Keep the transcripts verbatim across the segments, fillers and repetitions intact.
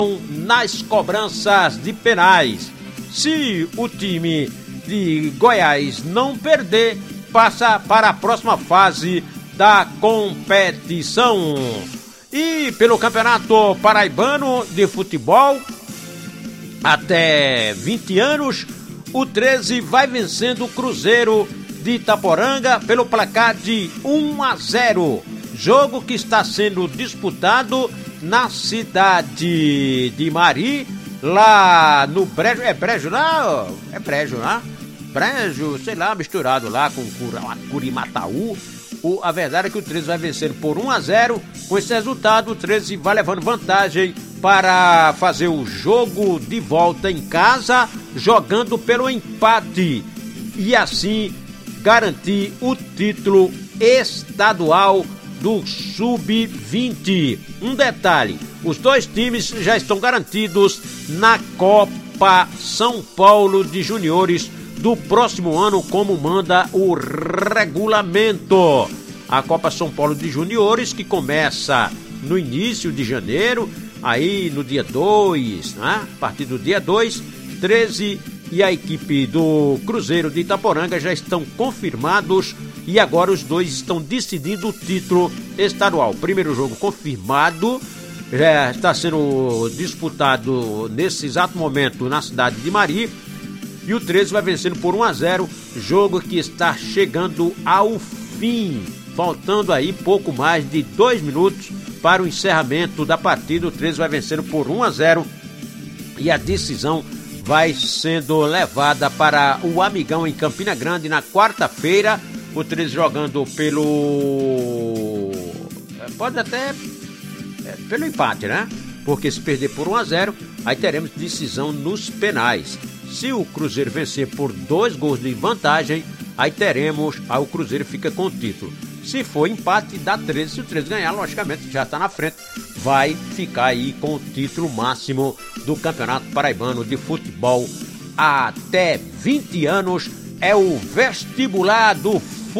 nas cobranças de penais. Se o time de Goiás não perder, passa para a próxima fase da competição. E pelo Campeonato Paraibano de Futebol, até vinte anos, o treze vai vencendo o Cruzeiro de Itaporanga pelo placar de um a zero. Jogo que está sendo disputado na cidade de Mari, lá no Brejo. É Brejo, não? É Brejo, né? Brejo, sei lá, misturado lá com Curimataú. O, a verdade é que o treze vai vencendo por um a zero. Com esse resultado, o treze vai levando vantagem para fazer o jogo de volta em casa, jogando pelo empate e assim garantir o título estadual do sub vinte. Um detalhe, os dois times já estão garantidos na Copa São Paulo de Juniores do próximo ano, como manda o regulamento. A Copa São Paulo de Juniores, que começa no início de janeiro, aí no dia dois, né? A partir do dia dois, treze e a equipe do Cruzeiro de Itaporanga já estão confirmados e agora os dois estão decidindo o título estadual. Primeiro jogo confirmado, já está sendo disputado nesse exato momento na cidade de Mari, e o treze vai vencendo por um a zero, jogo que está chegando ao fim, faltando aí pouco mais de dois minutos para o encerramento da partida. O treze vai vencendo por um a zero e a decisão vai sendo levada para o Amigão em Campina Grande na quarta-feira. O treze jogando pelo... pode até... É, pelo empate, né? Porque se perder por um a zero, aí teremos decisão nos penais. Se o Cruzeiro vencer por dois gols de vantagem, aí teremos, aí o Cruzeiro fica com o título. Se for empate, dá treze. Se o treze ganhar, logicamente, já está na frente, vai ficar aí com o título máximo do Campeonato Paraibano de Futebol até vinte anos. É o vestibular do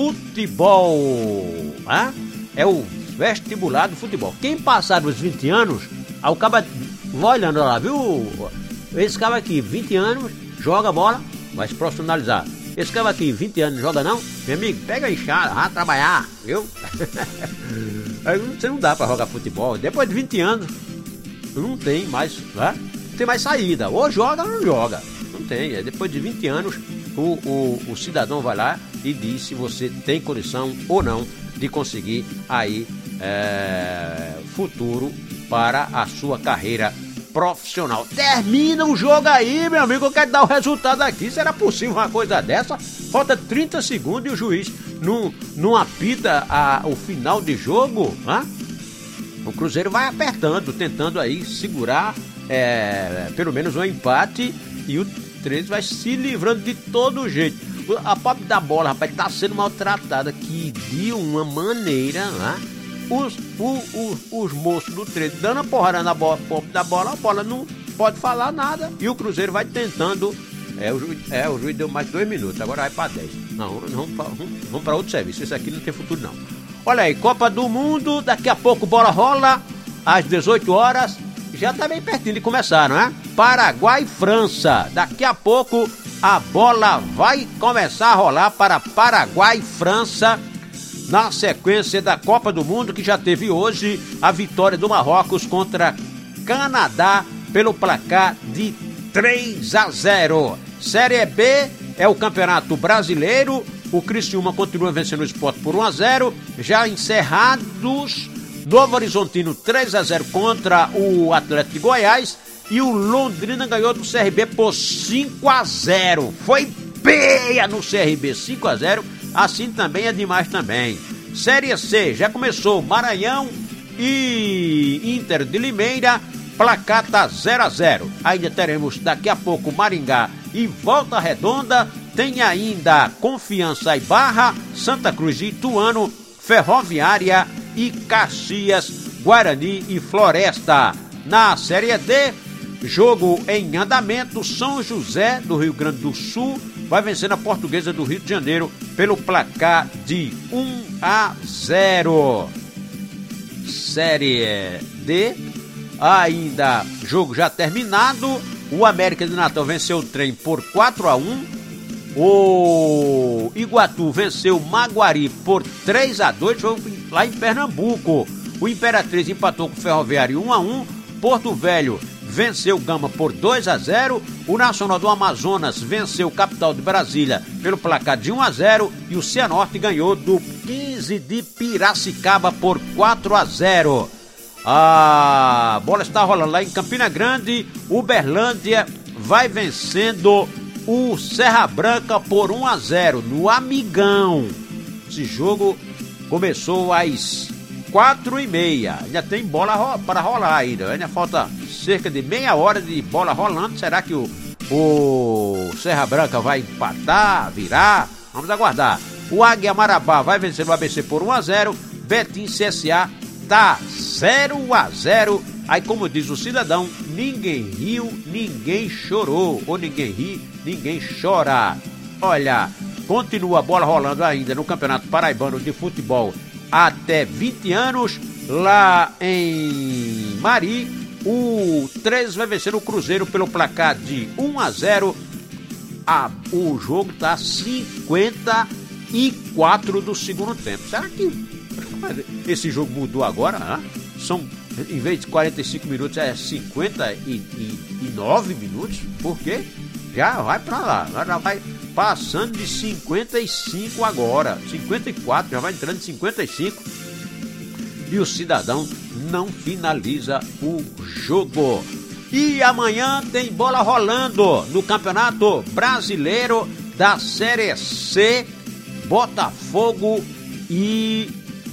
futebol. Hein? É o vestibular do futebol. Quem passar dos vinte anos, aí o cara vai olhando lá, viu? Esse cara aqui, vinte anos, joga bola, vai se profissionalizar. Esse cara aqui, vinte anos, joga não? Meu amigo, pega a enxada, vai trabalhar, viu? Aí você não dá pra jogar futebol. Depois de vinte anos, não tem mais, né? Não tem mais saída. Ou joga ou não joga. Não tem. É depois de vinte anos, o, o, o cidadão vai lá e diz se você tem condição ou não de conseguir aí é, futuro para a sua carreira profissional. Termina o jogo aí, meu amigo, eu quero dar o resultado aqui. Será possível uma coisa dessa? Falta trinta segundos e o juiz não, não apita a, o final de jogo, né? O Cruzeiro vai apertando, tentando aí segurar é, pelo menos um empate, e o treze vai se livrando de todo jeito. A pobre da bola, rapaz, tá sendo maltratada que de uma maneira, né? Os, o, o, os moços do treze dando a porrada na bola, da bola, a bola não pode falar nada. E o Cruzeiro vai tentando. É, o juiz, é, o juiz deu mais dois minutos, agora vai para dez. Não, vamos para vamos para outro serviço. Esse aqui não tem futuro, não. Olha aí, Copa do Mundo, daqui a pouco bola rola, às dezoito horas. Já tá bem pertinho de começar, não é? Paraguai e França. Daqui a pouco a bola vai começar a rolar para Paraguai e França, na sequência da Copa do Mundo, que já teve hoje a vitória do Marrocos contra Canadá pelo placar de três a zero. Série B é o Campeonato Brasileiro. O Criciúma continua vencendo o Sport por um a zero. Já encerrados, Novo Horizontino três a zero contra o Atlético de Goiás. E o Londrina ganhou do C R B por cinco a zero. Foi peia no C R B, cinco a zero. Assim também é demais também. Série C já começou. Maranhão e Inter de Limeira, placar tá zero a zero. Ainda teremos daqui a pouco Maringá e Volta Redonda. Tem ainda Confiança e Barra, Santa Cruz e Ituano, Ferroviária e Caxias, Guarani e Floresta. Na Série D, jogo em andamento. São José do Rio Grande do Sul vai vencendo a Portuguesa do Rio de Janeiro pelo placar de um a zero. Série D, Ainda jogo já terminado, o América de Natal venceu o Trem por quatro a um, o Iguatu venceu o Maguari por três a dois, jogo lá em Pernambuco. O Imperatriz empatou com o Ferroviário um a um, Porto Velho venceu o Gama por dois a zero, o Nacional do Amazonas venceu o Capital de Brasília pelo placar de um a zero e o Cianorte ganhou do quinze de Piracicaba por quatro a zero. A bola está rolando lá em Campina Grande, Uberlândia vai vencendo o Serra Branca por um a zero no Amigão. Esse jogo começou às quatro e meia, ainda tem bola para rolar ainda, ainda falta cerca de meia hora de bola rolando. Será que o, o Serra Branca vai empatar, virar? Vamos aguardar. O Águia Marabá vai vencer o A B C por um a zero, Betim C S A tá zero a zero. Aí, como diz o cidadão, ninguém riu, ninguém chorou, ou ninguém ri, ninguém chora. Olha, continua a bola rolando ainda no Campeonato Paraibano de Futebol até vinte anos, lá em Mari, o treze vai vencer o Cruzeiro pelo placar de um a zero. Ah, o jogo tá cinquenta e quatro do segundo tempo. Será que esse jogo mudou agora? Né? São, em vez de quarenta e cinco minutos, é cinquenta e nove minutos? Por quê? Já vai pra lá, já vai passando de cinquenta e cinco agora, cinquenta e quatro, já vai entrando em cinquenta e cinco. E o Cidadão não finaliza o jogo. E amanhã tem bola rolando no Campeonato Brasileiro da Série C, Botafogo e...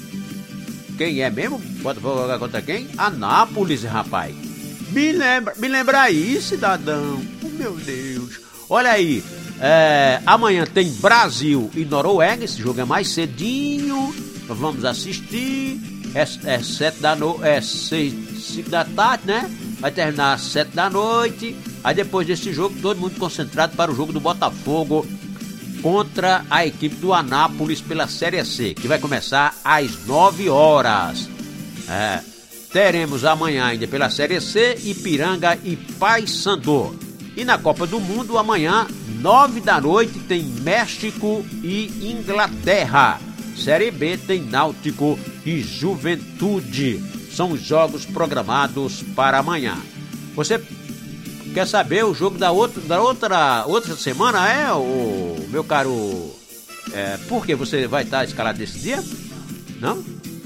quem é mesmo? Botafogo jogar contra quem? Anápolis, rapaz. Me lembra, me lembra aí, cidadão. Oh, meu Deus. Olha aí, é, amanhã tem Brasil e Noruega. Esse jogo é mais cedinho. Vamos assistir. É, é sete da noite, é seis, cinco da tarde, né? Vai terminar às sete da noite. Aí depois desse jogo, todo mundo concentrado para o jogo do Botafogo contra a equipe do Anápolis pela Série C, que vai começar às nove horas. É, teremos amanhã ainda pela Série C, Ipiranga e Paysandu. E na Copa do Mundo, amanhã, nove da noite, tem México e Inglaterra. Série B tem Náutico e Juventude. São os jogos programados para amanhã. Você quer saber o jogo da outra, da outra, outra semana, é, o meu caro? É, por que você vai estar escalado nesse dia? Não?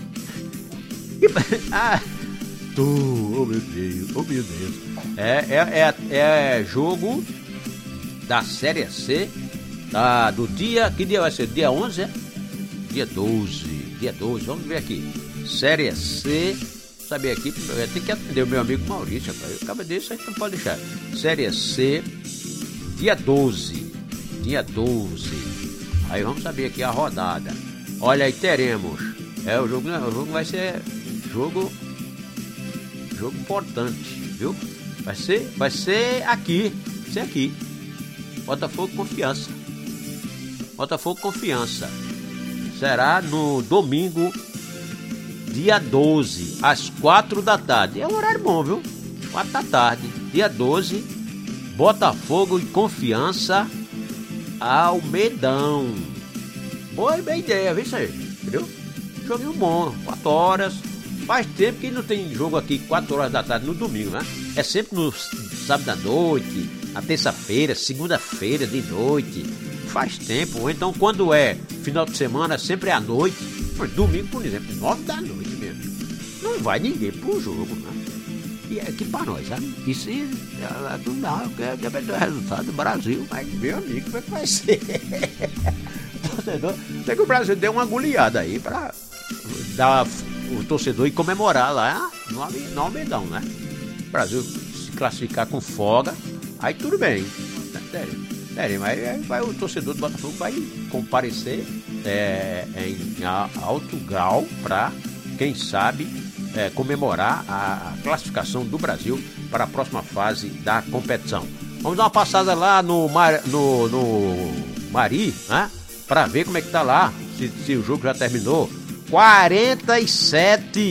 Ah, tu, oh meu Deus, oh meu Deus. É, é, é, é jogo da Série C, tá, do dia, que dia vai ser? Dia onze, é? Dia doze, dia doze, vamos ver aqui. Série C, saber aqui, tem que atender o meu amigo Maurício, eu acabo disso, a gente não pode deixar. Série C, dia doze, dia doze. Aí vamos saber aqui a rodada. Olha aí, teremos. É, o jogo, o jogo vai ser jogo jogo importante, viu? Vai ser, vai ser aqui, vai ser aqui. Botafogo Confiança. Botafogo Confiança. Será no domingo, dia doze, às quatro da tarde. É um horário bom, viu? quatro da tarde, dia doze, Botafogo e Confiança, Almedão. Boa ideia, viu isso aí? Entendeu? Joguinho bom, quatro horas. Faz tempo que não tem jogo aqui quatro horas da tarde no domingo, né? É sempre no sábado à noite, na terça-feira, segunda-feira de noite. Faz tempo. Ou então quando é final de semana, sempre é à noite. Mas domingo, por exemplo, nove da noite mesmo. Não vai ninguém pro jogo, né? E é aqui pra nós, sabe? Isso não dá, depende do resultado do Brasil. Mas, meu amigo, como é que vai ser? Torcedor, tem que o Brasil dê uma agulhada aí pra dar o torcedor e comemorar lá no Almedão, né? O Brasil se classificar com folga, aí tudo bem. Sério, sério, mas aí vai, o torcedor do Botafogo vai comparecer é, em alto grau para, quem sabe, é, comemorar a classificação do Brasil para a próxima fase da competição. Vamos dar uma passada lá no, Mar, no, no Mari, né? Para ver como é que tá lá, se, se o jogo já terminou. quarenta e sete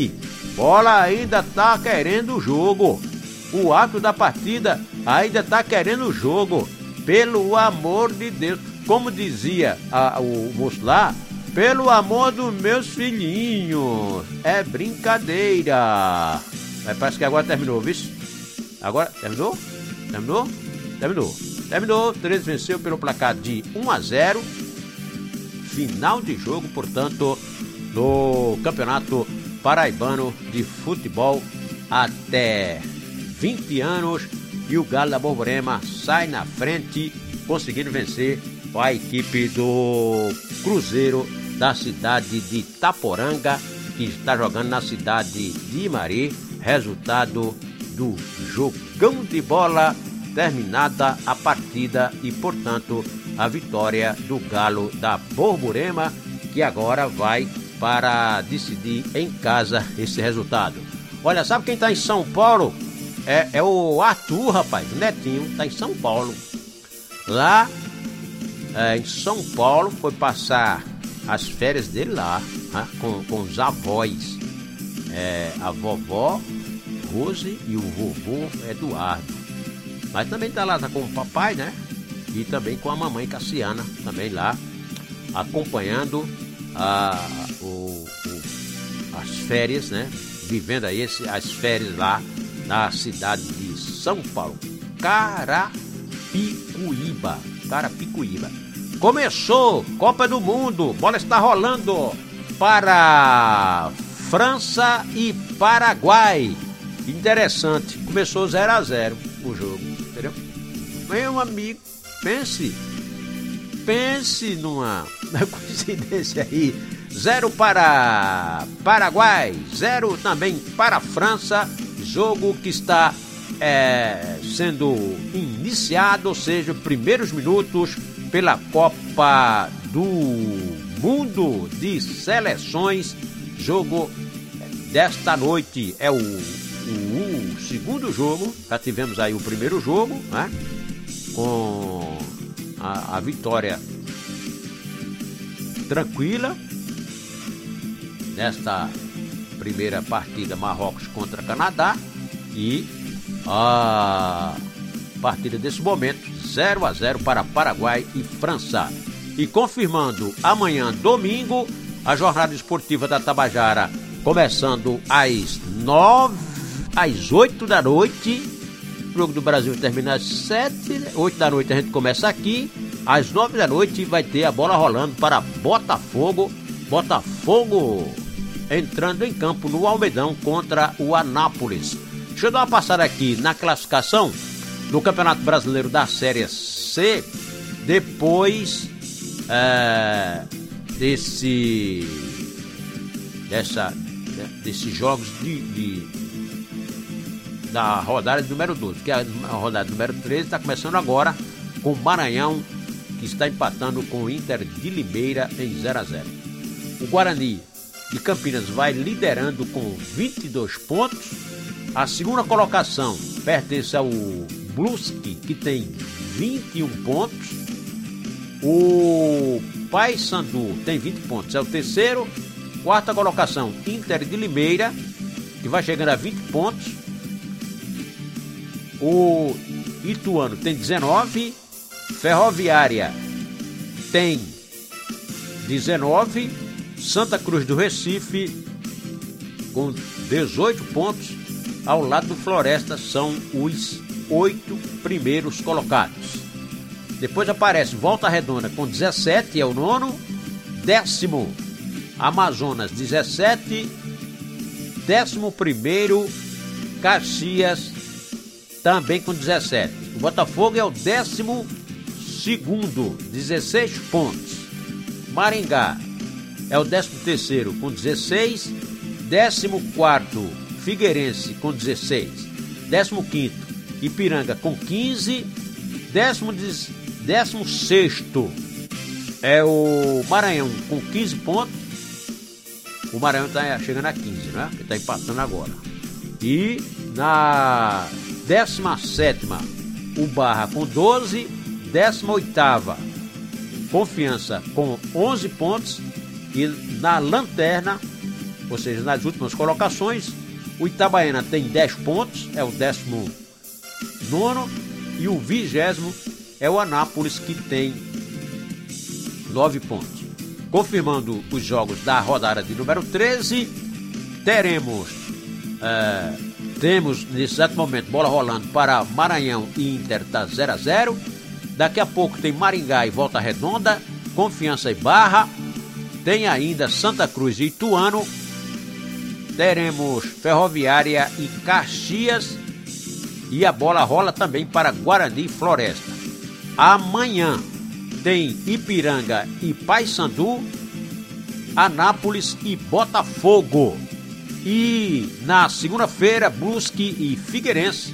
Bola ainda tá querendo o jogo. O ato da partida ainda tá querendo o jogo. Pelo amor de Deus. Como dizia a, o moço lá, pelo amor dos meus filhinhos. É brincadeira. Mas parece que agora terminou, viu? Agora, terminou? Terminou? Terminou. Terminou. treze venceu pelo placar de um a zero. Final de jogo, portanto, no Campeonato Paraibano de Futebol até vinte anos. E o Galo da Borborema sai na frente, conseguindo vencer a equipe do Cruzeiro da cidade de Itaporanga, que está jogando na cidade de Imari. Resultado do jogão de bola, terminada a partida e, portanto, a vitória do Galo da Borborema, que agora vai para decidir em casa esse resultado. Olha, sabe quem está em São Paulo? É, é o Arthur, rapaz, o netinho, está em São Paulo. Lá é, em São Paulo, foi passar as férias dele lá, né, com, com os avós. É, a vovó Rose e o vovô Eduardo. Mas também está lá, tá com o papai, né? E também com a mamãe Cassiana, também lá, acompanhando a, o, o, as férias, né? Vivendo aí esse, as férias lá na cidade de São Paulo. Carapicuíba. Carapicuíba. Começou Copa do Mundo. Bola está rolando para França e Paraguai. Interessante. Começou zero a zero o jogo. Entendeu? Meu amigo, pense. Pense numa coincidência aí. Zero para Paraguai, zero também para França. Jogo que está é, sendo iniciado, ou seja, primeiros minutos pela Copa do Mundo de Seleções. Jogo desta noite é o, o, o segundo jogo. Já tivemos aí o primeiro jogo, né? Com a, a vitória tranquila nesta primeira partida, Marrocos contra Canadá, e a partida desse momento zero a zero para Paraguai e França. E confirmando amanhã, domingo, a jornada esportiva da Tabajara começando às nove, às oito da noite. O jogo do Brasil termina às sete, oito da noite a gente começa aqui. Às nove da noite vai ter a bola rolando para Botafogo. Botafogo entrando em campo no Almedão contra o Anápolis. Deixa eu dar uma passada aqui na classificação do Campeonato Brasileiro da Série C. Depois é, desse, dessa, desses jogos de, de, da rodada número doze, que a, a rodada número treze está começando agora com o Maranhão, que está empatando com o Inter de Limeira em zero a zero. O Guarani de Campinas vai liderando com vinte e dois pontos. A segunda colocação pertence ao Brusque, que tem vinte e um pontos. O Paysandu tem vinte pontos, é o terceiro. Quarta colocação, Inter de Limeira, que vai chegando a vinte pontos. O Ituano tem dezenove. Ferroviária tem dezenove. Santa Cruz do Recife com dezoito pontos. Ao lado do Floresta são os oito primeiros colocados. Depois aparece Volta Redonda com dezessete, é o nono. Décimo, Amazonas, dezessete. Décimo primeiro, Caxias, também com dezessete. O Botafogo é o décimo segundo, dezesseis pontos. Maringá é o décimo terceiro com dezesseis. Décimo quarto, Figueirense com dezesseis. Décimo quinto, Ipiranga com quinze. Décimo, décimo sexto é o Maranhão com quinze pontos. O Maranhão está chegando a quinze, né? Ele está empatando agora. E na décima sétima, o Barra com doze. Décima oitava, Confiança com onze pontos. E na lanterna, ou seja, nas últimas colocações, O Itabaiana tem dez pontos, é o décimo nono, e o vigésimo é o Anápolis, que tem nove pontos. Confirmando os jogos da rodada de número treze, teremos, é, temos nesse exato momento bola rolando para Maranhão e Inter, tá zero a zero. Daqui a pouco tem Maringá e Volta Redonda, Confiança e Barra, tem ainda Santa Cruz e Ituano, teremos Ferroviária e Caxias, e a bola rola também para Guarani e Floresta. Amanhã tem Ipiranga e Paysandu, Anápolis e Botafogo. E na segunda-feira, Brusque e Figueirense,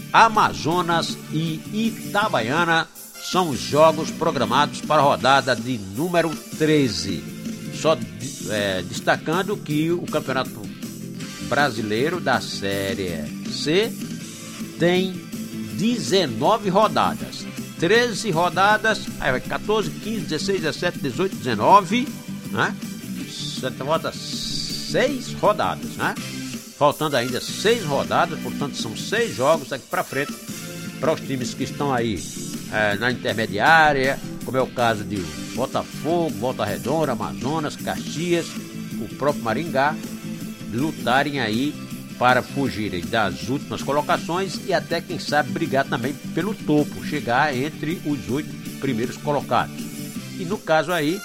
Amazonas e Itabaiana são os jogos programados para a rodada de número treze. Só é, destacando que o Campeonato Brasileiro da Série C tem dezenove rodadas. treze rodadas, aí vai quatorze, quinze, dezesseis, dezessete, dezoito, dezenove, né? Falta seis rodadas, né? Faltando ainda seis rodadas, portanto são seis jogos daqui para frente para os times que estão aí é, na intermediária, como é o caso de Botafogo, Volta Redonda, Amazonas, Caxias, o próprio Maringá, lutarem aí para fugirem das últimas colocações e até, quem sabe, brigar também pelo topo, chegar entre os oito primeiros colocados. E no caso aí,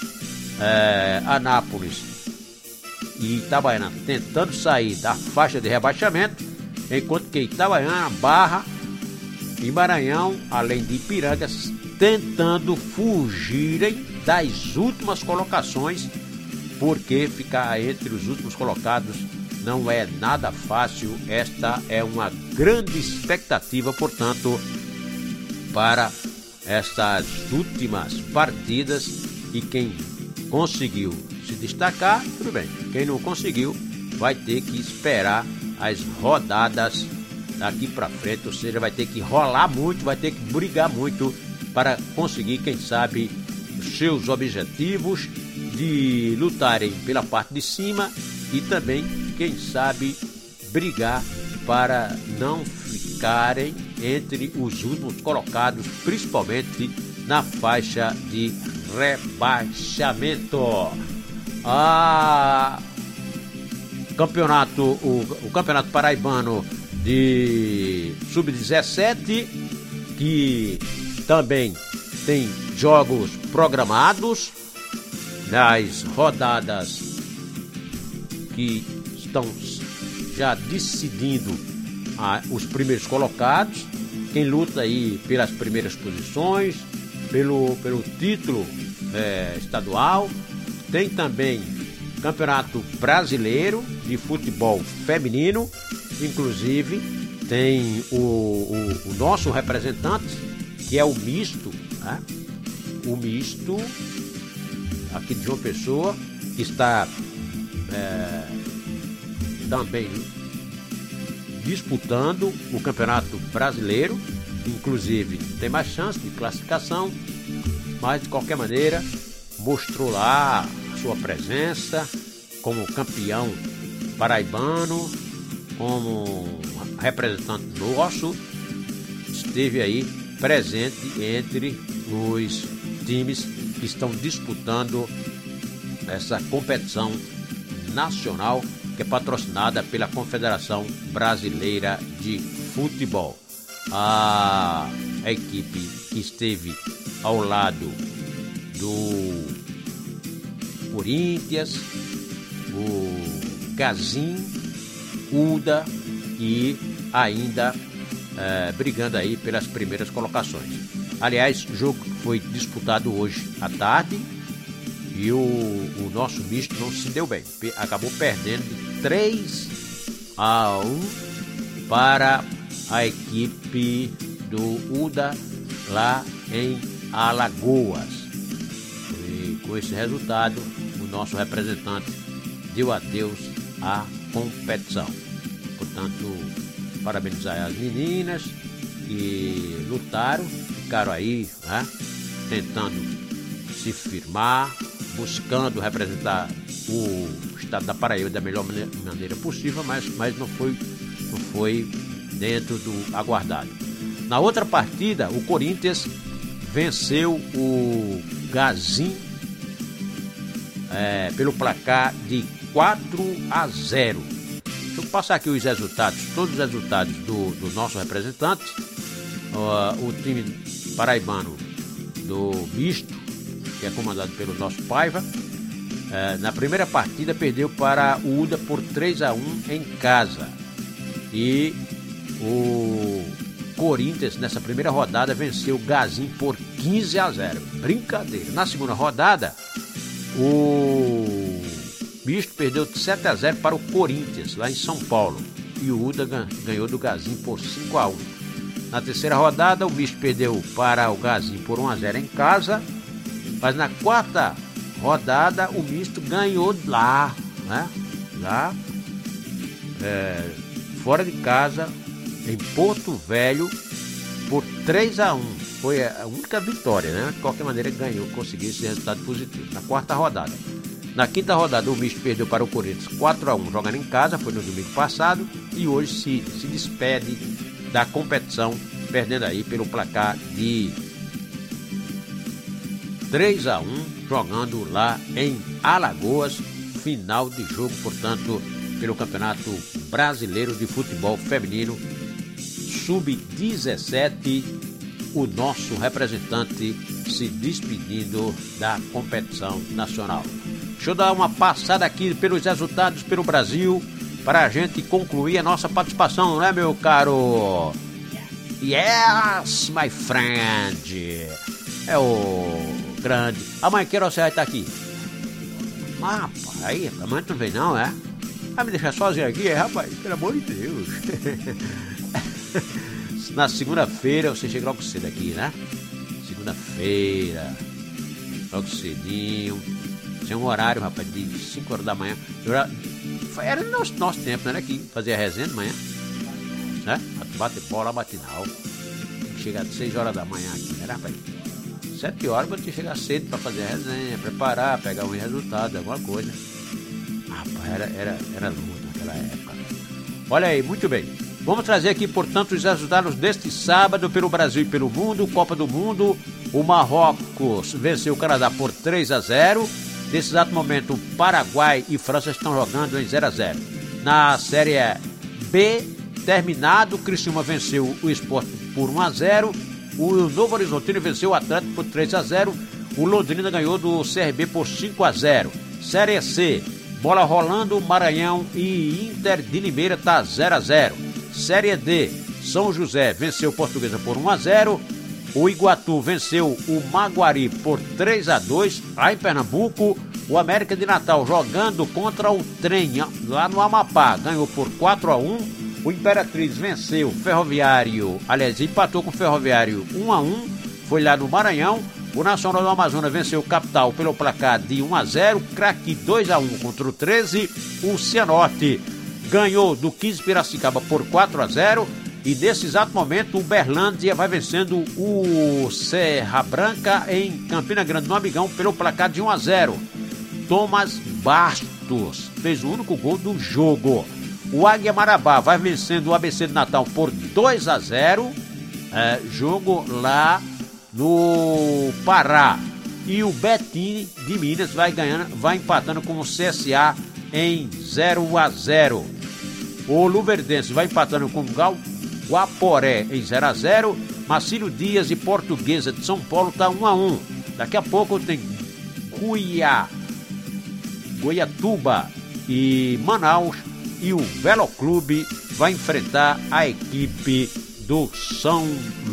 é, Anápolis e Itabaiana tentando sair da faixa de rebaixamento, enquanto que Itabaiana, Barra e Maranhão, além de Ipiranga, tentando fugirem das últimas colocações, porque ficar entre os últimos colocados não é nada fácil. Esta é uma grande expectativa, portanto, para estas últimas partidas, e quem conseguiu se destacar, tudo bem. Quem não conseguiu vai ter que esperar as rodadas daqui para frente, ou seja, vai ter que rolar muito, vai ter que brigar muito para conseguir, quem sabe, os seus objetivos de lutarem pela parte de cima e também, quem sabe, brigar para não ficarem entre os últimos colocados, principalmente na faixa de rebaixamento. Ah, campeonato, o, o Campeonato Paraibano de sub dezessete, que também tem jogos programados nas rodadas que estão já decidindo ah, os primeiros colocados, quem luta aí pelas primeiras posições, pelo, pelo título é, estadual. Tem também Campeonato Brasileiro de Futebol Feminino, inclusive tem o, o, o nosso representante, que é o misto, né? O misto aqui de João Pessoa, que está é, também disputando o Campeonato Brasileiro, inclusive tem mais chance de classificação, mas de qualquer maneira mostrou lá a sua presença como campeão paraibano, como representante nosso, esteve aí presente entre os times que estão disputando essa competição nacional, que é patrocinada pela Confederação Brasileira de Futebol. A, a equipe que esteve ao lado do Corinthians, o Gazin, Uda e ainda é, brigando aí pelas primeiras colocações. Aliás, o jogo foi disputado hoje à tarde e o, o nosso misto não se deu bem. Acabou perdendo de três a um para a equipe do Uda lá em Alagoas. E com esse resultado, o nosso representante deu adeus à competição. Portanto, parabenizar as meninas que lutaram, ficaram aí, né, tentando se firmar, buscando representar o estado da Paraíba da melhor maneira, maneira possível, mas, mas não, foi, não foi dentro do aguardado. Na outra partida, o Corinthians venceu o Gazin é, pelo placar de quatro a zero. Deixa eu passar aqui os resultados, todos os resultados do, do nosso representante. Uh, o time paraibano do misto, que é comandado pelo nosso Paiva, uh, na primeira partida perdeu para o U D A por três a um em casa. E o Corinthians, nessa primeira rodada, venceu o Gazin por quinze a zero. Brincadeira. Na segunda rodada, o misto perdeu de sete a zero para o Corinthians, lá em São Paulo. E o U D A ganhou do Gazin por cinco a um. Na terceira rodada, o misto perdeu para o Gazin por um a zero em casa. Mas na quarta rodada, o misto ganhou lá, né? Lá, é, fora de casa, em Porto Velho, por três a um. Foi a única vitória, né? De qualquer maneira, ganhou, conseguiu esse resultado positivo. Na quarta rodada. Na quinta rodada, o misto perdeu para o Corinthians quatro a um, jogando em casa, foi no domingo passado. E hoje se, se despede da competição, perdendo aí pelo placar de três a um, jogando lá em Alagoas. Final de jogo, portanto, pelo Campeonato Brasileiro de Futebol Feminino sub dezessete, o nosso representante se despedindo da competição nacional. Deixa eu dar uma passada aqui pelos resultados pelo Brasil para a gente concluir a nossa participação, não é, meu caro? Yes, my friend. É o grande. Amanhã que hora você vai estar aqui? Ah, rapaz, aí, amanhã tu não vem não, é? Vai me deixar sozinho aqui, é, rapaz? Pelo amor de Deus. Na segunda-feira você chega logo cedo aqui, né? Segunda-feira, logo cedinho. Tinha um horário, rapaz, de cinco horas da manhã. Era no nosso, nosso tempo, né? Que fazia resenha de manhã, né? Bater bola matinal. Chegar de seis horas da manhã aqui, né, rapaz? sete horas pra te chegar cedo pra fazer a resenha, preparar, pegar um resultado, alguma coisa. Rapaz, era, era, era luta naquela época. Olha aí, muito bem. Vamos trazer aqui, portanto, os resultados deste sábado pelo Brasil e pelo mundo. Copa do Mundo. O Marrocos venceu o Canadá por três a zero. Nesse exato momento, o Paraguai e França estão jogando em zero a zero. Na Série B, terminado, o Criciúma venceu o Sport por um a zero. O Novo Horizontino venceu o Atlético por três a zero. O Londrina ganhou do C R B por cinco a zero. Série C, bola rolando, Maranhão e Inter de Limeira tá zero a zero. Série D, São José venceu Portuguesa por um a zero. O Iguatu venceu o Maguari por três a dois. Lá em Pernambuco, o América de Natal jogando contra o Trem lá no Amapá, ganhou por quatro a um. O Imperatriz venceu o Ferroviário, aliás, empatou com o Ferroviário um a um, foi lá no Maranhão. O Nacional do Amazonas venceu o Capital pelo placar de um a zero. Craque dois a um contra o treze. O Cianorte ganhou do quinze Piracicaba por quatro a zero. E nesse exato momento, o Berlândia vai vencendo o Serra Branca em Campina Grande, no Amigão, pelo placar de um a zero. Thomas Bastos fez o único gol do jogo. O Águia Marabá vai vencendo o A B C de Natal por dois a zero. É, jogo lá no Pará. E o Betim de Minas vai ganhando, vai empatando com o C S A em zero a zero. O Luverdense vai empatando com o Gal Guaporé em zero a zero. Marcílio Dias e Portuguesa de São Paulo está um a um. Daqui a pouco tem Cuiá, Goiatuba e Manaus. E o Veloclube vai enfrentar a equipe do São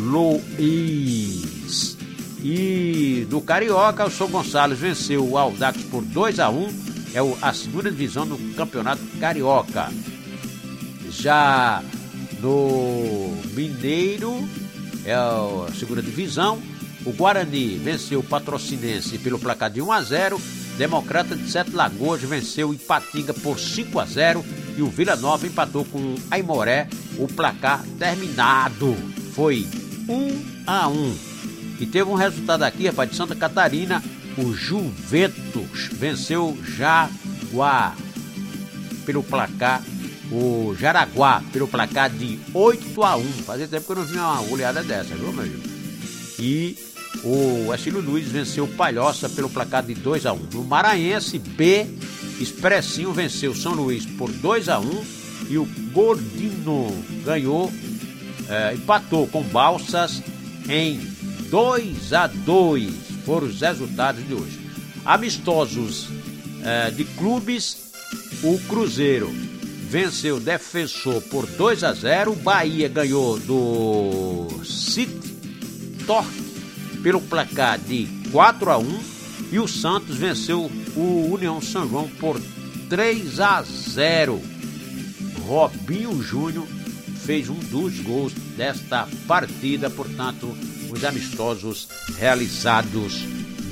Luís. E do Carioca, o São Gonçalo venceu o Audax por dois a um. É a segunda divisão do Campeonato Carioca. Já no Mineiro, é a segunda divisão, o Guarani venceu o Patrocinense pelo placar de um a zero. Democrata de Sete Lagoas venceu o Ipatinga por cinco a zero. E o Vila Nova empatou com o Aimoré. O placar terminado foi um a um. E teve um resultado aqui, rapaz, de Santa Catarina. O Juventus venceu Jaguaribe pelo placar, o Jaraguá pelo placar de oito a um. Fazia tempo que eu não vi uma goleada dessa, viu, meu amigo? E o Acílio Luiz venceu o Palhoça pelo placar de dois a um. No Maranhense B, Expressinho venceu São Luís por dois a um e o Gordino ganhou, é, empatou com Balsas em dois a dois. Foram os resultados de hoje. Amistosos é, de clubes, o Cruzeiro venceu o Defensor por dois a zero, o Bahia ganhou do City Torque pelo placar de quatro a um e o Santos venceu o União São João por três a zero. Robinho Júnior fez um dos gols desta partida, portanto, os amistosos realizados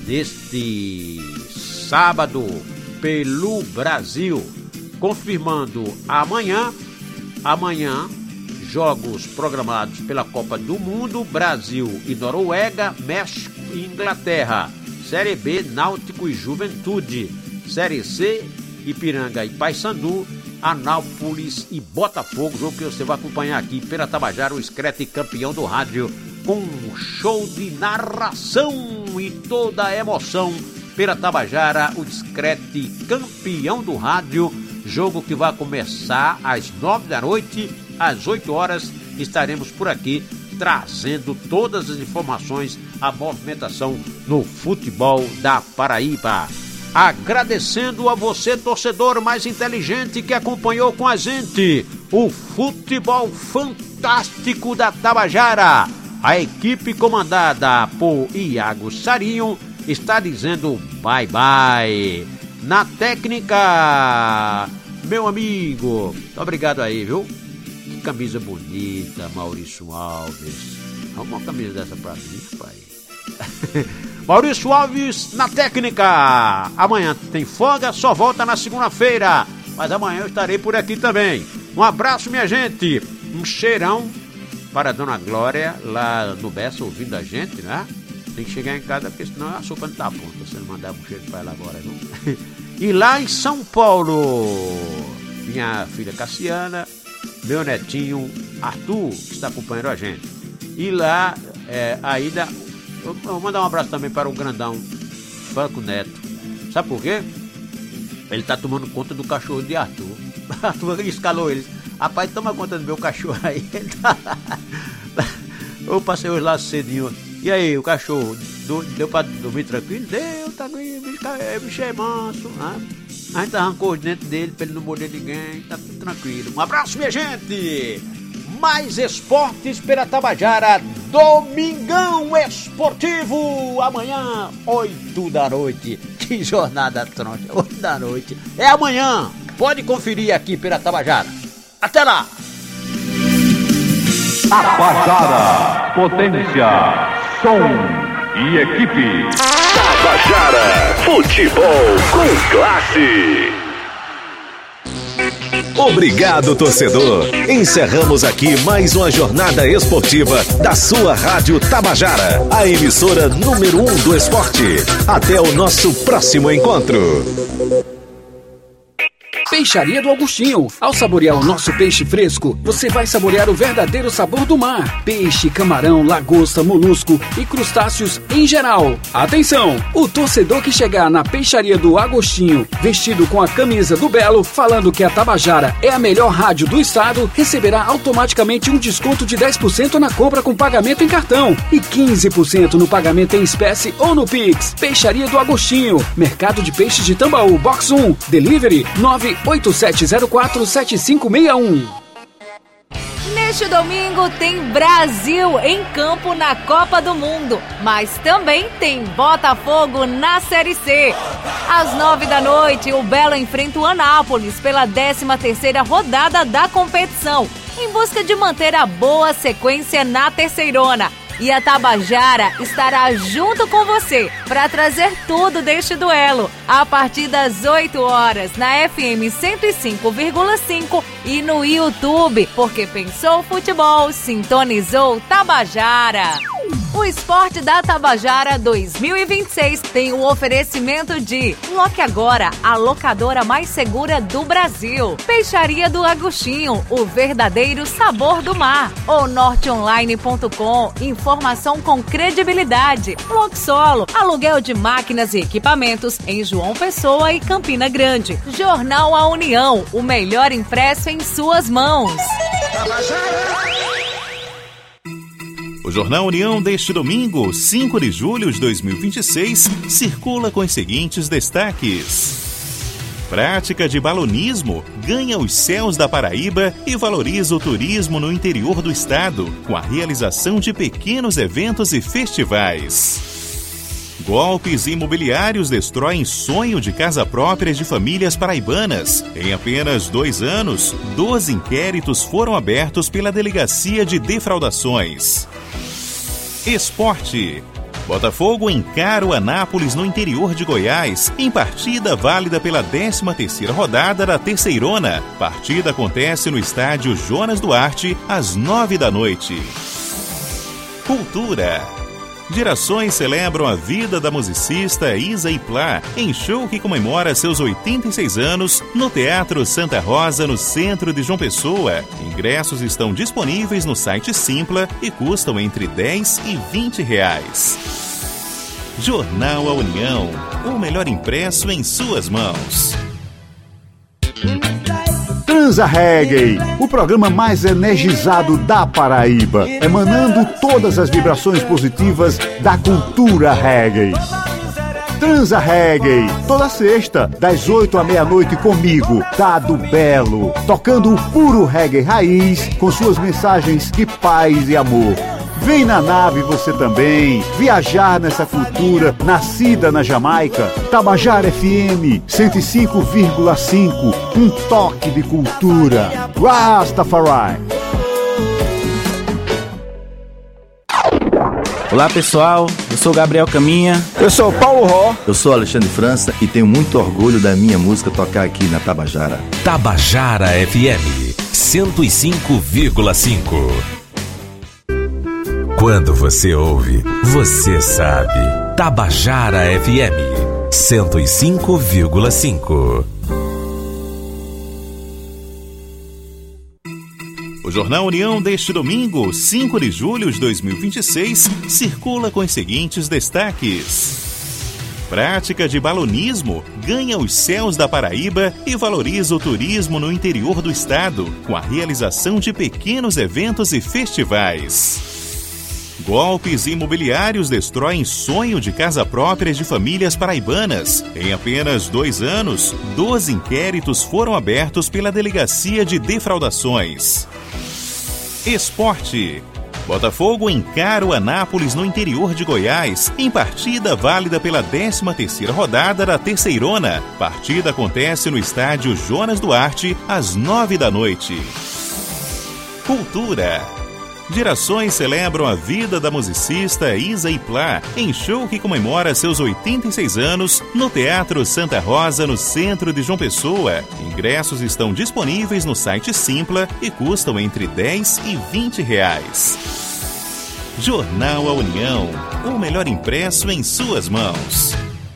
neste sábado pelo Brasil. Confirmando amanhã, amanhã, jogos programados pela Copa do Mundo, Brasil e Noruega, México e Inglaterra. Série B, Náutico e Juventude. Série C, Ipiranga e Paysandu, Anápolis e Botafogo, jogo que você vai acompanhar aqui pela Tabajara, o Screte campeão do rádio, com um show de narração e toda a emoção pela Tabajara, o Screte campeão do rádio, jogo que vai começar às nove da noite, às oito horas, estaremos por aqui trazendo todas as informações, a movimentação no futebol da Paraíba. Agradecendo a você, torcedor mais inteligente que acompanhou com a gente o futebol fantástico da Tabajara. A equipe comandada por Iago Sarinho está dizendo bye bye. Na técnica, meu amigo, obrigado aí, viu? Que camisa bonita, Maurício Alves. Arruma uma camisa dessa pra mim, pai. Maurício Alves na técnica. Amanhã tem folga, só volta na segunda-feira. Mas amanhã eu estarei por aqui também. Um abraço, minha gente. Um cheirão para a Dona Glória lá no Bessa ouvindo a gente, né? Tem que chegar em casa porque senão a sopa não tá pronta. Você não mandar um cheiro para ela agora, não? E lá em São Paulo, minha filha Cassiana, meu netinho Arthur, que está acompanhando a gente. E lá, é, ainda, eu vou mandar um abraço também para o grandão Franco Neto. Sabe por quê? Ele tá tomando conta do cachorro de Arthur. Arthur escalou ele. Rapaz, toma conta do meu cachorro aí. Eu passei hoje lá cedinho. E aí, o cachorro, do, deu pra dormir tranquilo? Deu, tá tranquilo, o bicho é manso, né? A gente arrancou os dentes dele pra ele não morder ninguém, tá tudo tranquilo. Um abraço, minha gente! Mais esportes pela Tabajara, Domingão Esportivo, amanhã, oito da noite. Que jornada troncha, oito da noite. É amanhã, pode conferir aqui pela Tabajara. Até lá! Tabajara, potência, som e equipe. Tabajara, futebol com classe. Obrigado, torcedor. Encerramos aqui mais uma jornada esportiva da sua Rádio Tabajara, a emissora número um do esporte. Até o nosso próximo encontro. Peixaria do Augustinho. Ao saborear o nosso peixe fresco, você vai saborear o verdadeiro sabor do mar. Peixe, camarão, lagosta, molusco e crustáceos em geral. Atenção! O torcedor que chegar na Peixaria do Agostinho, vestido com a camisa do Belo, falando que a Tabajara é a melhor rádio do estado, receberá automaticamente um desconto de dez por cento na compra com pagamento em cartão e quinze por cento no pagamento em espécie ou no Pix. Peixaria do Agostinho. Mercado de Peixes de Tambaú, Box um. Delivery nove oito sete zero quatro sete cinco seis um. Neste domingo tem Brasil em campo na Copa do Mundo, mas também tem Botafogo na Série C. Às nove da noite, o Belo enfrenta o Anápolis pela décima terceira rodada da competição, em busca de manter a boa sequência na terceirona. E a Tabajara estará junto com você para trazer tudo deste duelo a partir das oito horas na F M cento e cinco vírgula cinco e no YouTube, porque pensou futebol, sintonizou Tabajara. O Esporte da Tabajara dois mil e vinte e seis tem o oferecimento de Loque Agora, a locadora mais segura do Brasil. Peixaria do Agostinho, o verdadeiro sabor do mar. O norte online ponto com, informação com credibilidade. Loxolo, aluguel de máquinas e equipamentos em João Pessoa e Campina Grande. Jornal A União, o melhor impresso em suas mãos. O Jornal União deste domingo, cinco de julho de dois mil e vinte e seis, circula com os seguintes destaques. Prática de balonismo ganha os céus da Paraíba e valoriza o turismo no interior do estado, com a realização de pequenos eventos e festivais. Golpes imobiliários destroem sonho de casa própria de famílias paraibanas. Em apenas dois anos, doze inquéritos foram abertos pela Delegacia de Defraudações. Esporte. Botafogo encara o Anápolis no interior de Goiás, em partida válida pela décima terceira rodada da Terceirona. Partida acontece no estádio Jonas Duarte, às nove da noite. Cultura. Gerações celebram a vida da musicista Isa Iplá em show que comemora seus oitenta e seis anos no Teatro Santa Rosa, no centro de João Pessoa. Ingressos estão disponíveis no site Simpla e custam entre dez e vinte reais. Jornal A União, o melhor impresso em suas mãos. Transa Reggae, o programa mais energizado da Paraíba, emanando todas as vibrações positivas da cultura reggae. Transa Reggae, toda sexta, das oito à meia-noite comigo, Dado Belo, tocando o puro reggae raiz, com suas mensagens de paz e amor. Vem na nave você também, viajar nessa cultura nascida na Jamaica. Tabajara F M cento e cinco vírgula cinco, um toque de cultura. Rastafari. Olá pessoal, eu sou Gabriel Caminha. Eu sou Paulo Ró. Eu sou Alexandre França e tenho muito orgulho da minha música tocar aqui na Tabajara. Tabajara F M cento e cinco vírgula cinco. Quando você ouve, você sabe. Tabajara F M cento e cinco vírgula cinco. O Jornal União deste domingo, cinco de julho de dois mil e vinte e seis, circula com os seguintes destaques. Prática de balonismo ganha os céus da Paraíba e valoriza o turismo no interior do estado, com a realização de pequenos eventos e festivais. Golpes imobiliários destroem sonho de casa própria de famílias paraibanas. Em apenas dois anos, doze inquéritos foram abertos pela Delegacia de Defraudações. Esporte. Botafogo encara o Anápolis no interior de Goiás, em partida válida pela décima terceira rodada da Terceirona. Partida acontece no estádio Jonas Duarte, às nove da noite. Cultura. Gerações celebram a vida da musicista Isa Iplá em show que comemora seus oitenta e seis anos no Teatro Santa Rosa, no centro de João Pessoa. Ingressos estão disponíveis no site Simpla e custam entre dez e vinte reais. Jornal A União, o melhor impresso em suas mãos.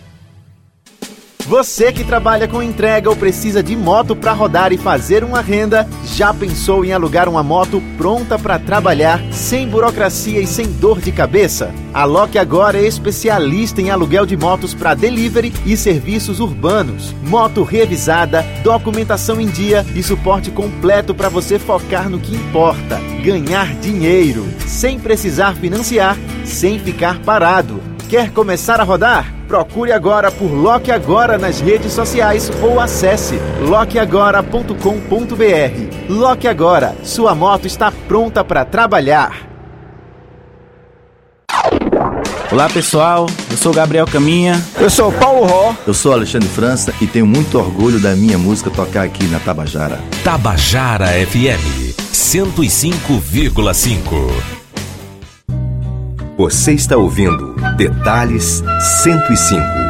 Você que trabalha com entrega ou precisa de moto para rodar e fazer uma renda, já pensou em alugar uma moto pronta para trabalhar, sem burocracia e sem dor de cabeça? A Loque Agora é especialista em aluguel de motos para delivery e serviços urbanos. Moto revisada, documentação em dia e suporte completo para você focar no que importa: ganhar dinheiro, sem precisar financiar, sem ficar parado. Quer começar a rodar? Procure agora por Loque Agora nas redes sociais ou acesse loque agora ponto com ponto b r. Loque Agora, sua moto está pronta para trabalhar. Olá pessoal, eu sou Gabriel Caminha. Eu sou Paulo Ró. Eu sou Alexandre França e tenho muito orgulho da minha música tocar aqui na Tabajara. Tabajara F M cento e cinco vírgula cinco. Você está ouvindo Detalhes cento e cinco.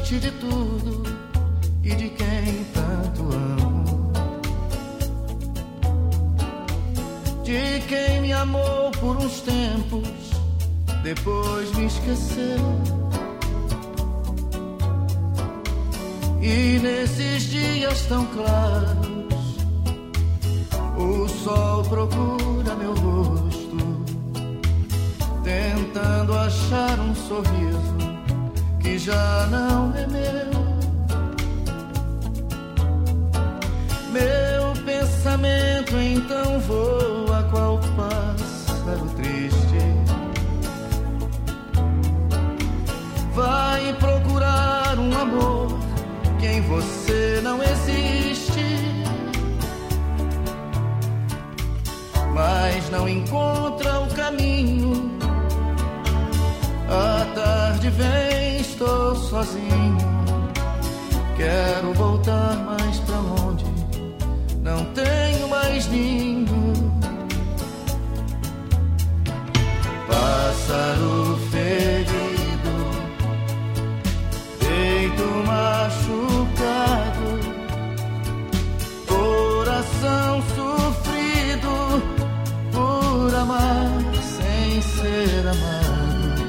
distante de tudo e de quem tanto amo, de quem me amou por uns tempos, depois me esqueceu. E nesses dias tão claros, o sol procura meu rosto, tentando achar um sorriso que já não é meu. Meu pensamento então voa qual pássaro triste, vai procurar um amor que em você não existe, mas não encontra o caminho. A tarde vem, estou sozinho, quero voltar mais pra onde não tenho mais ninho. Pássaro ferido, peito machucado, coração sofrido por amar sem ser amado.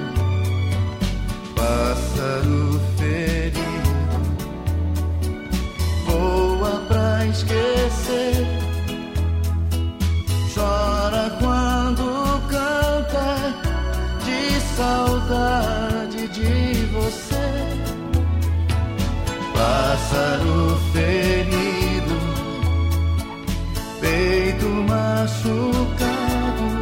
Pássaro ferido, voa pra esquecer, chora quando canta de saudade de você. Pássaro ferido, peito machucado,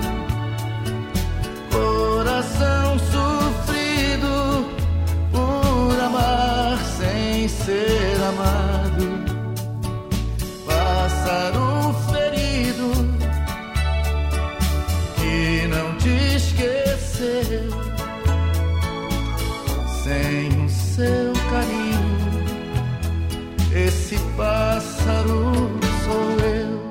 coração sofrido por amar sem ser amado. Pássaro ferido que não te esqueceu, sem o seu carinho, esse pássaro sou eu.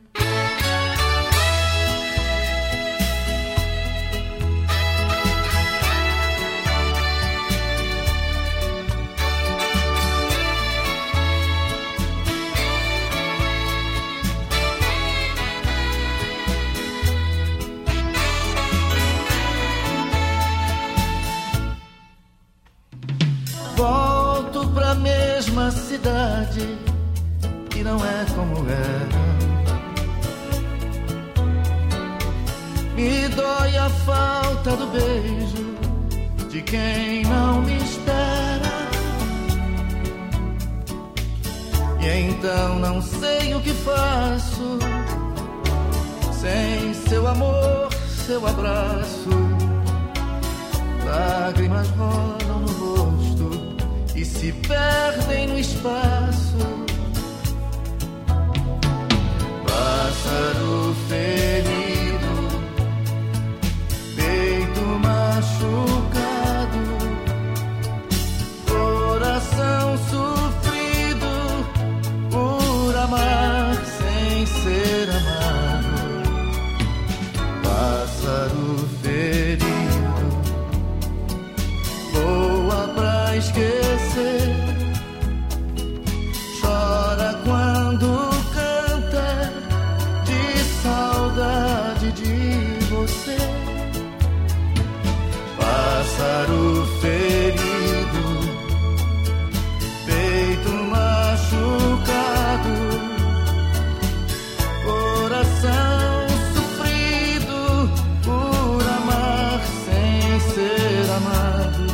Volto pra mesma cidade que não é como era. Me dói a falta do beijo de quem não me espera. E então não sei o que faço sem seu amor, seu abraço. Lágrimas rolam no rosto e se perdem no espaço. Pássaro ferido, peito machucado, coração sofrido por amar sem ser amado. Pássaro ferido, voa pra esquecer, chora quando canta de saudade de você. Pássaro ferido, peito machucado, coração sofrido por amar sem ser amado.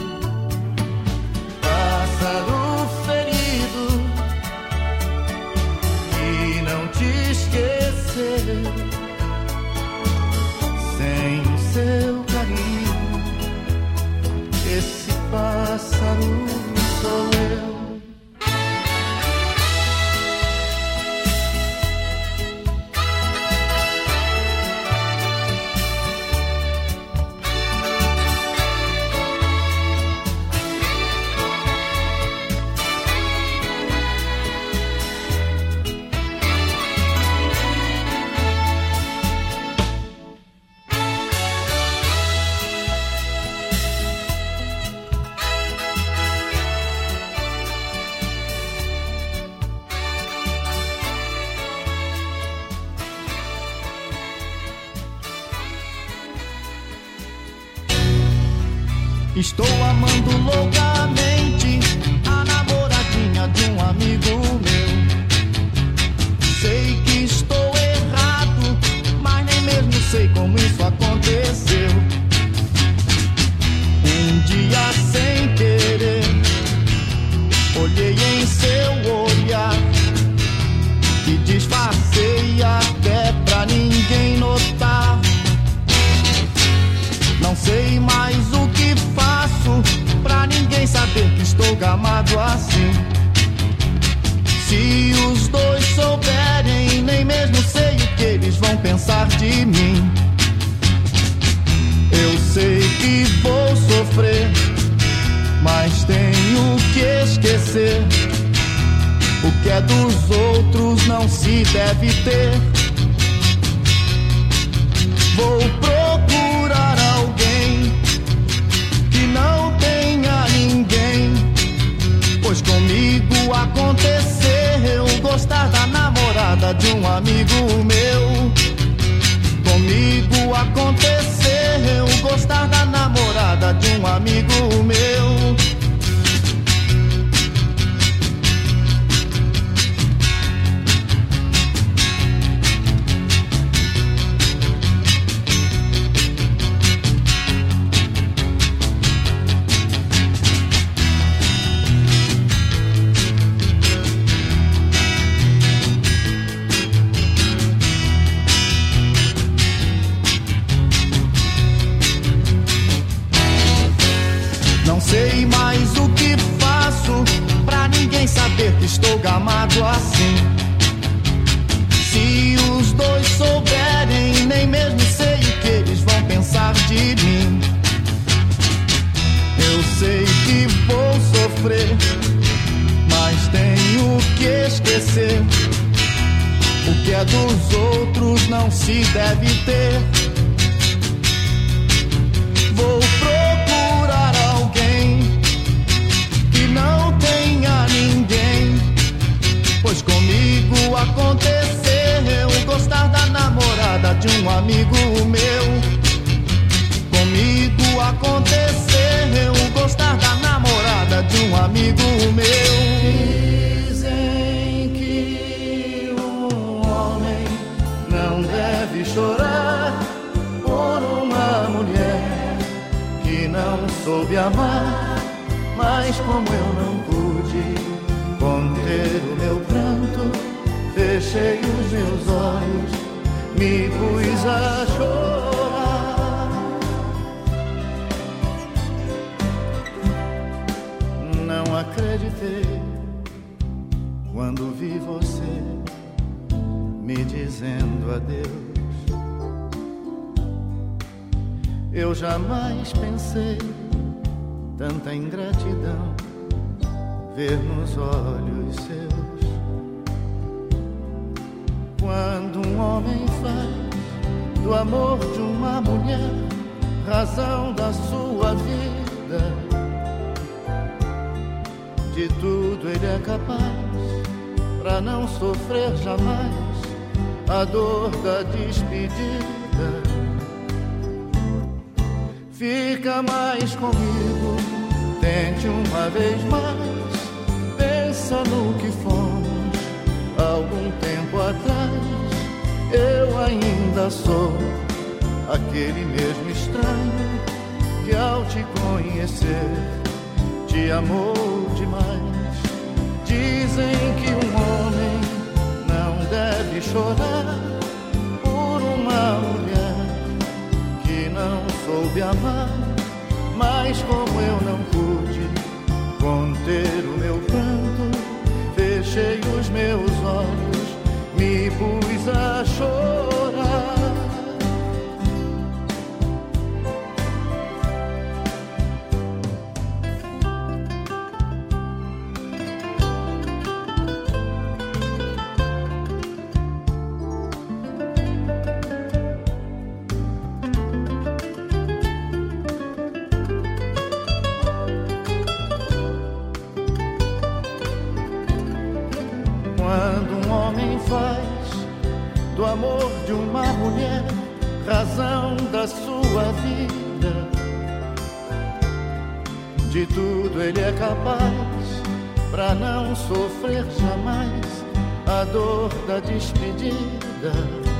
Pássaro ferido que não te esqueceu, sem o seu carinho, esse pássaro sou eu. Estou amando loucamente a namoradinha de um amigo meu. Sei que estou errado, mas nem mesmo sei como isso aconteceu. Um dia sem querer, olhei em seu olhar e disfarcei até pra ninguém notar. Não sei mais o que faço pra ninguém saber que estou gamado assim. Se os dois souberem, nem mesmo sei o que eles vão pensar de mim. Eu sei que vou sofrer, mas tenho que esquecer. O que é dos outros não se deve ter. Vou procurar alguém que não tenha ninguém, pois comigo aconteceu gostar da namorada de um amigo meu. Comigo aconteceu gostar da namorada de um amigo meu. Sei mais o que faço pra ninguém saber que estou gamado assim. Se os dois souberem, nem mesmo sei o que eles vão pensar de mim. Eu sei que vou sofrer, mas tenho que esquecer. O que é dos outros não se deve ter. Vou procurar alguém que não tenha ninguém, pois comigo aconteceu gostar da namorada de um amigo meu. Comigo aconteceu gostar da namorada de um amigo meu. Dizem que um homem não deve chorar por uma mulher que não soube amar, mas como eu não pude conter o meu pranto, fechei os meus olhos, me pus a chorar. Não acreditei quando vi você me dizendo adeus. Eu jamais pensei tanta ingratidão ver nos olhos seus. Quando um homem faz do amor de uma mulher razão da sua vida, de tudo ele é capaz pra não sofrer jamais a dor da despedida. Fica mais comigo, tente uma vez mais, pensa no que fomos algum tempo atrás. Eu ainda sou aquele mesmo estranho que ao te conhecer te amou demais. Dizem que um homem não deve chorar por uma mulher não soube amar, mas como eu não pude conter o meu pranto, fechei os meus olhos, me pus a chorar. Do amor de uma mulher, razão da sua vida, de tudo ele é capaz, pra não sofrer jamais a dor da despedida.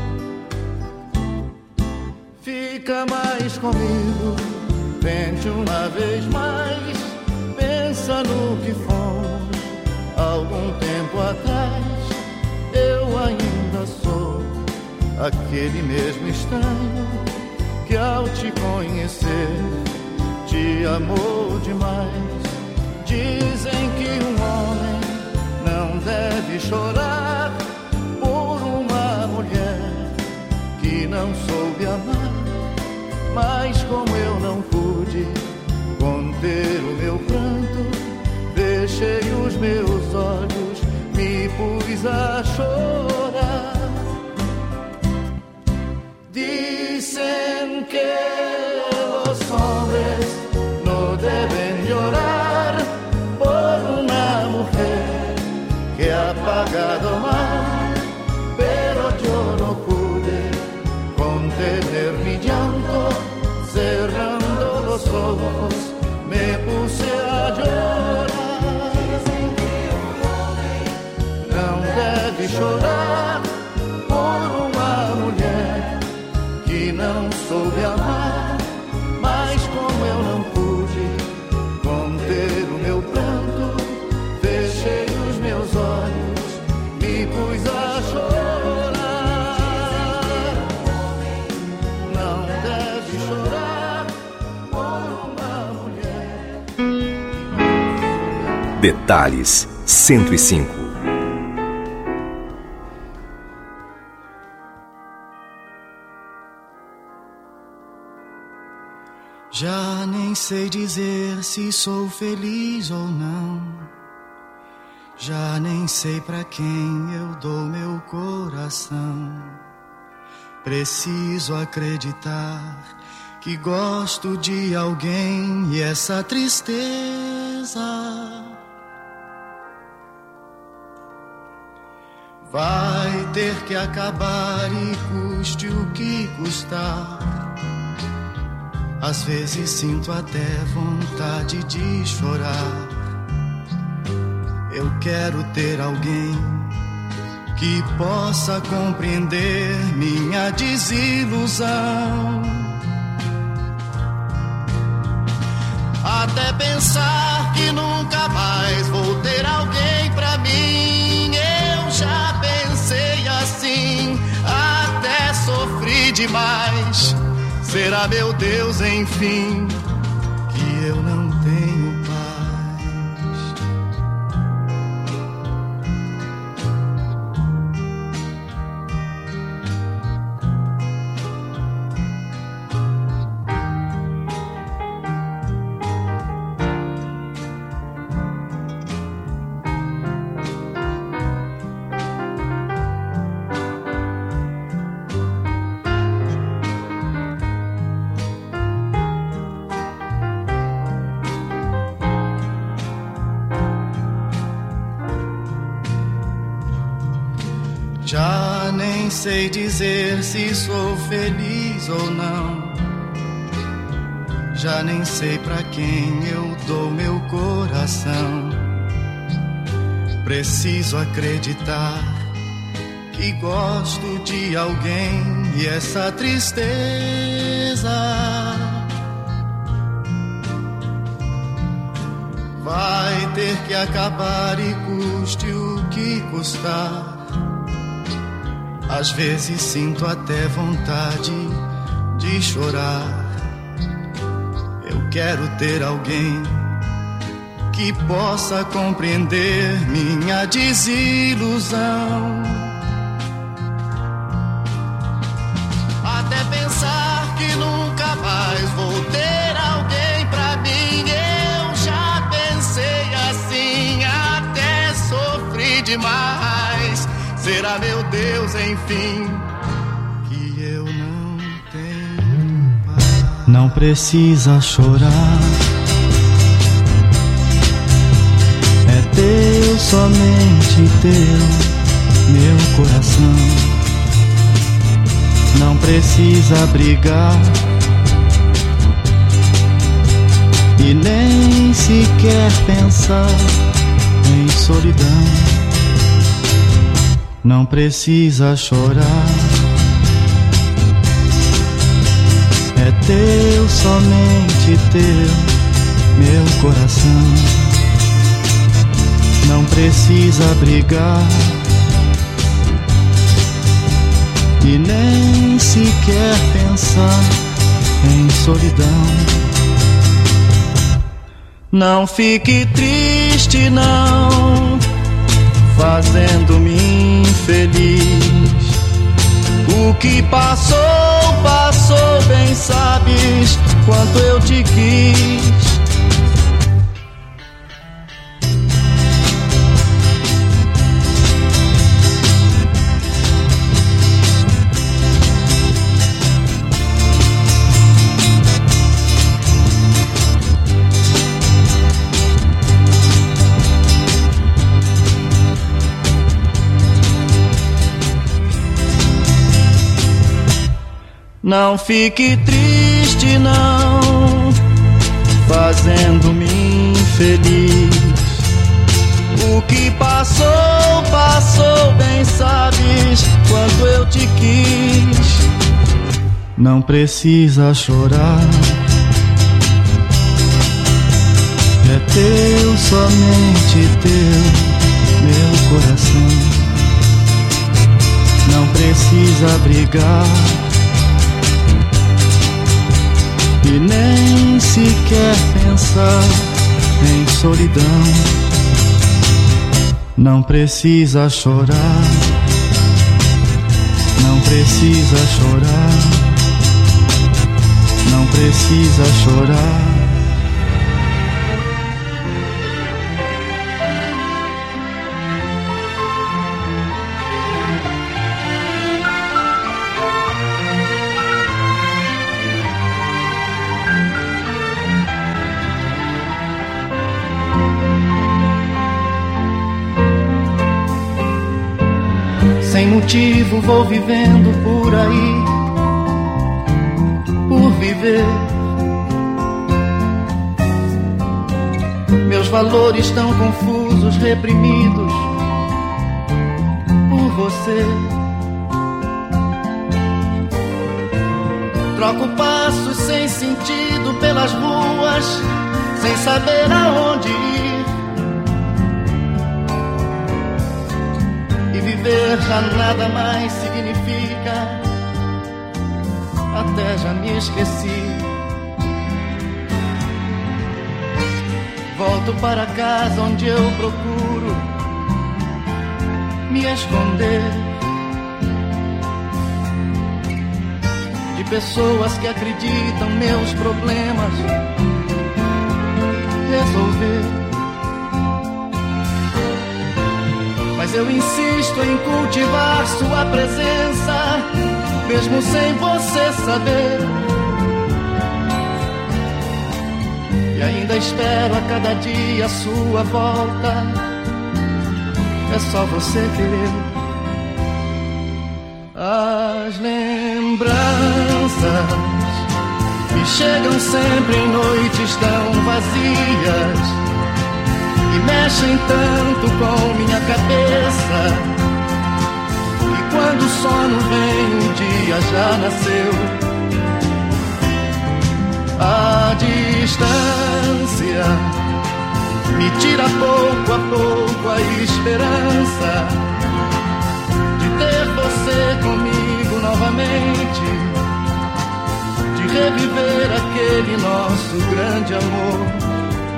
Fica mais comigo, tente uma vez mais, pensa no que fomos algum tempo atrás. Eu ainda sou aquele mesmo estranho que ao te conhecer te amou demais. Dizem que um homem não deve chorar por uma mulher que não soube amar. Mas como eu não pude conter o meu pranto, fechei os meus olhos, me pus a chorar. Dicen que los hombres no deben llorar por una mujer que ha pagado mal, pero yo no pude contener mi llanto, cerrando los ojos me puse a llorar. Não deve chorar por uma mulher que não soube amar, mas como eu não pude conter o meu pranto, fechei os meus olhos, me pus a chorar. Não deve chorar por uma mulher. Detalhes cento e cinco. Já nem sei dizer se sou feliz ou não. Já nem sei pra quem eu dou meu coração. Preciso acreditar que gosto de alguém e essa tristeza vai ter que acabar e custe o que custar. Às vezes sinto até vontade de chorar. Eu quero ter alguém que possa compreender minha desilusão. Até pensar que nunca mais vou ter alguém pra mim. Eu já pensei assim, até sofri demais. Será, meu Deus, enfim, que eu não tenho paz. Já nem sei dizer se sou feliz ou não. Já nem sei pra quem eu dou meu coração. Preciso acreditar que gosto de alguém e essa tristeza vai ter que acabar e custe o que custar. Às vezes sinto até vontade de chorar. Eu quero ter alguém que possa compreender minha desilusão. Até pensar que nunca mais vou ter alguém pra mim. Eu já pensei assim, até sofri demais. Será, meu Deus, enfim, que eu não tenho paz. Não precisa chorar, é teu, somente teu, meu coração. Não precisa brigar, e nem sequer pensar em solidão. Não precisa chorar, é teu, somente teu, meu coração. Não precisa brigar e nem sequer pensar em solidão. Não fique triste não, fazendo-me infeliz. O que passou, passou, bem sabes quanto eu te quis. Não fique triste não, fazendo-me infeliz. O que passou, passou, bem sabes quanto eu te quis. Não precisa chorar, é teu, somente teu, meu coração. Não precisa brigar e nem sequer pensar em solidão. Não precisa chorar, não precisa chorar, não precisa chorar. Sem motivo vou vivendo por aí, por viver. Meus valores estão confusos, reprimidos por você. Troco passos sem sentido pelas ruas, sem saber aonde ir. Viver já nada mais significa, até já me esqueci. Volto para casa onde eu procuro me esconder de pessoas que acreditam meus problemas resolver. Mas eu insisto em cultivar sua presença, mesmo sem você saber. E ainda espero a cada dia a sua volta, é só você querer. As lembranças me chegam sempre em noites tão vazias e mexem tanto com minha cabeça. E quando o sono vem, o dia já nasceu. A distância me tira pouco a pouco a esperança de ter você comigo novamente, de reviver aquele nosso grande amor.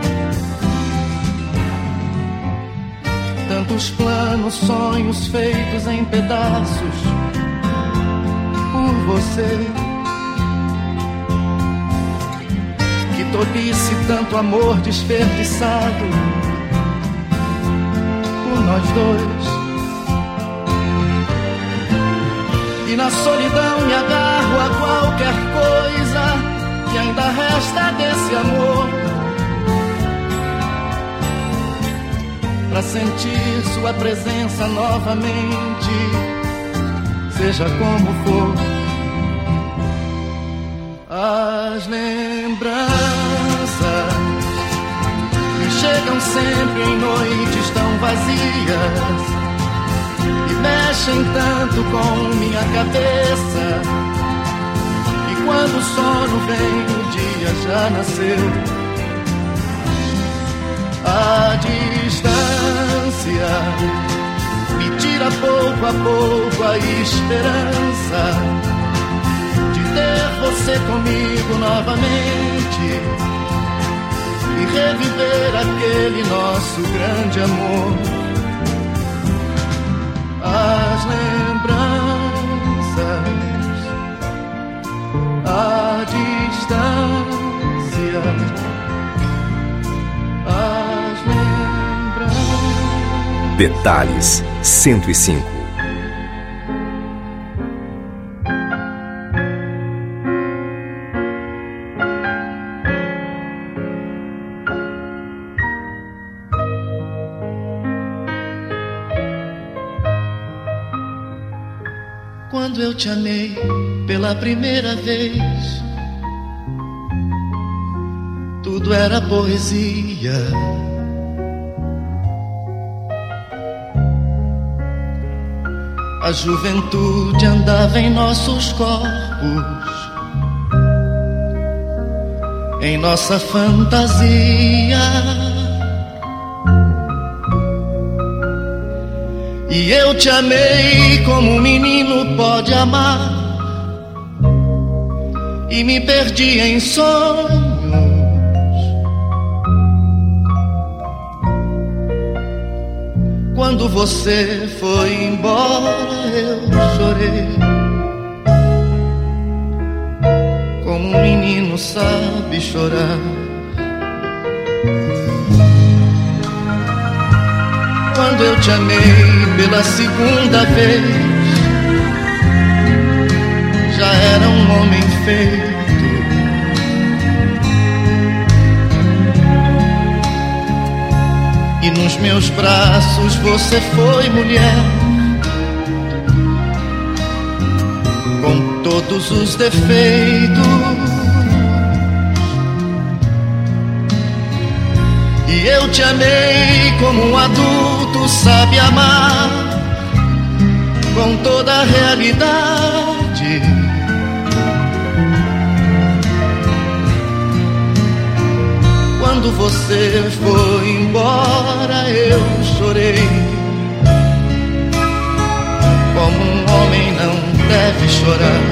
Tantos planos, sonhos feitos em pedaços por você. Que tolice, tanto amor desperdiçado por nós dois. E na solidão me agarro a qualquer coisa que ainda resta desse amor, pra sentir sua presença novamente, seja como for. As lembranças sempre em noites tão vazias e mexem tanto com minha cabeça. E quando o sono vem, o dia já nasceu. A distância me tira pouco a pouco a esperança de ter você comigo novamente e reviver aquele nosso grande amor. As lembranças, a distância, as lembranças. Detalhes cento e cinco. Quando eu te amei pela primeira vez, tudo era poesia. A juventude andava em nossos corpos, em nossa fantasia. E eu te amei como um menino pode amar, e me perdi em sonhos. Quando você foi embora, eu chorei, como um menino sabe chorar. Quando eu te amei pela segunda vez, já era um homem feito. E nos meus braços você foi mulher, com todos os defeitos. E eu te amei como um adulto sabe amar, com toda a realidade. Quando você foi embora, eu chorei, como um homem não deve chorar.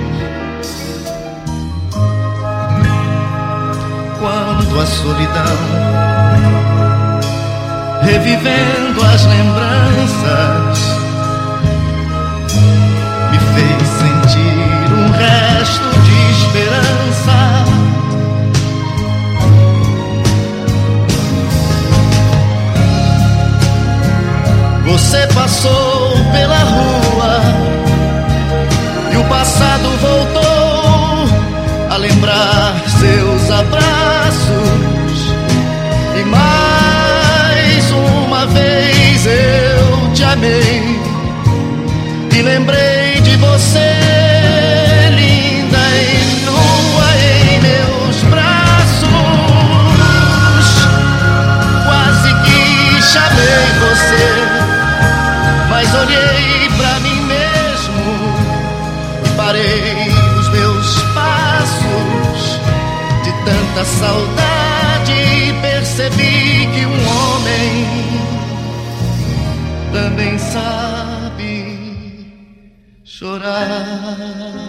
Quando a solidão, revivendo as lembranças, me fez sentir um resto de esperança. Você passou pela rua e o passado voltou a lembrar seus abraços. E mais uma vez eu te amei e lembrei de você, linda e nua em meus braços. Quase que chamei você, mas olhei pra mim mesmo e parei os meus passos. De tanta saudade percebi que um homem também sabe chorar.